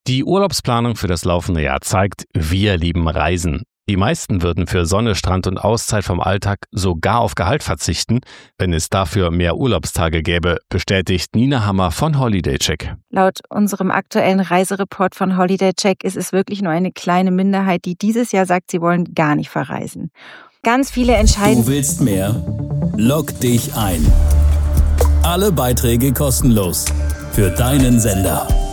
Die Urlaubsplanung für das laufende Jahr zeigt, wir lieben Reisen. Die meisten würden für Sonne, Strand und Auszeit vom Alltag sogar auf Gehalt verzichten, wenn es dafür mehr Urlaubstage gäbe, bestätigt Nina Hammer von HolidayCheck. Laut unserem aktuellen Reisereport von HolidayCheck ist es wirklich nur eine kleine Minderheit, die dieses Jahr sagt, sie wollen gar nicht verreisen. Ganz viele entscheiden... Du willst mehr? Log dich ein. Alle Beiträge kostenlos. Für deinen Sender.